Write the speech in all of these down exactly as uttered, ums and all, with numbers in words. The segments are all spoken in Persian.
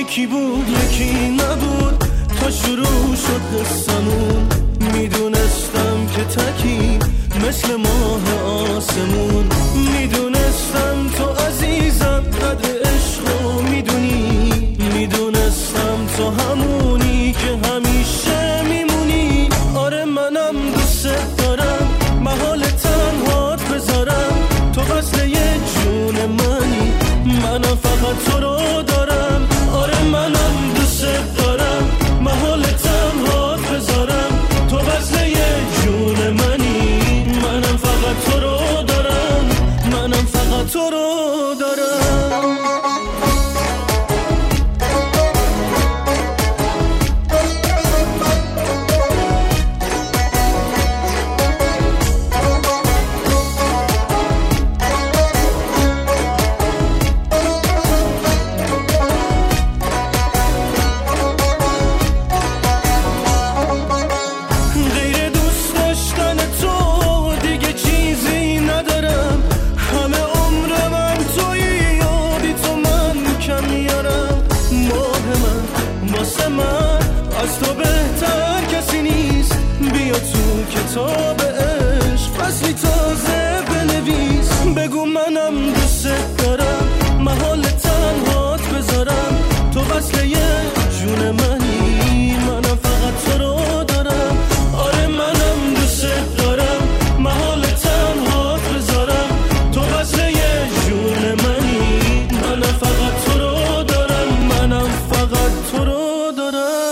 یکی بود یکی نبود، تا شروع شد قصمون. میدونستم که تکی مثل ماه آسمون، میدونستم تو عزیزم قدر عشقو میدونی، میدونستم تو همونی که همیشه میمونی. آره منم دوست دارم محال تنهات بذارم، تو وصل یه جون منی، منم فقط تو رو دارم. آره منم دوست دارم محال تنهات بذارم، تو وصل یه جون منی، منم فقط تو رو دارم، منم فقط تو رو دارم. از تو بهتر کسی نیست، بیا تو کتاب عشق فصلی تازه بنویس. بگو منم دوست دارم محال تنهات بذارم، تو وصل یه جون منی، منم فقط تو رو دارم. آره منم دوست دارم محال تنهات بذارم، تو وصل یه جون منی، منم فقط تو رو دارم، منم فقط تو رو دارم.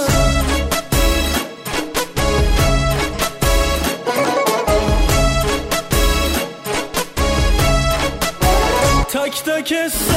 تک تک